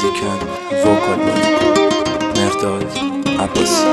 Music and vocal by مرداد عباسی.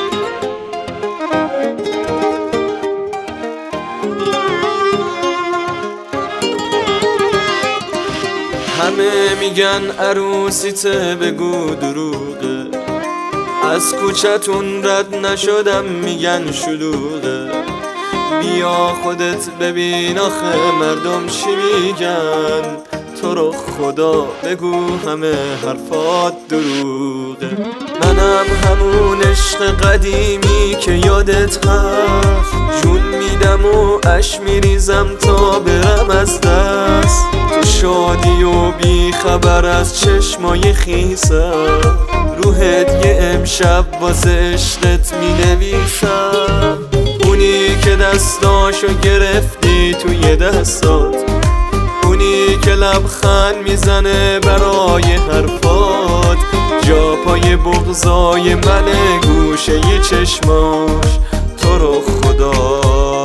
همه میگن عروسیته بگو دروغه، از کوچتون رد نشدم میگن شلوغه. بیا خودت ببین آخه مردم چی میگن، تو رو خدا بگو همه حرفات دروغه. منم همون عشق قدیمی که یادت هست، جون میدم و اش میریزم تا برم از دست. تو شادی و بی خبر از چشمای خیسم، روحت یه امشب واسه عشقت مینویسم. اونی که دستاشو گرفتی توی دستات، اونی که لبخند میزنه برای حرفات، جا پای بغضای منه گوشه ی چشماش. تو رو خدا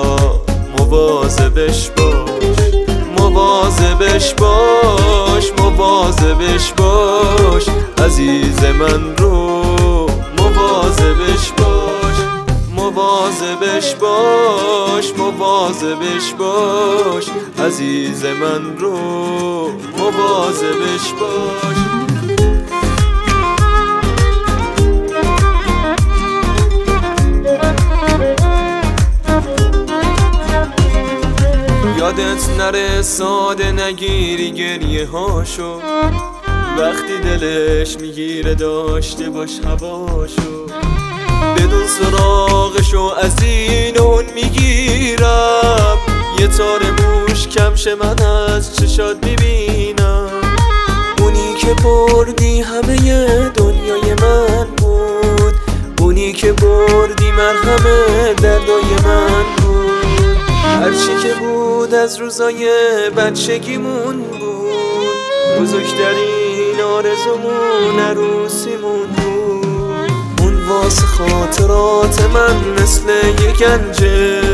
مواظبش باش، مواظبش باش، مواظبش باش، عزیز من رو مواظبش باش، مواظبش باش، مواظبش باش، عزیز من رو مواظبش باش. یادت نره ساده نگیری گریه هاشو، وقتی دلش میگیره داشته باش هواشو. بدون سراغشو از این اون میگیرم، یه تار موش کمشه من از چشات میبینم. اونی که بردی همه دنیای من بود، اونی که بردی مرهم دردای من بود. هرچی که بود از روزای بچگیمون بود، بزرگترین آرزومون عروسیمون بود. اون واسه خاطرات من مثل یه گنجه،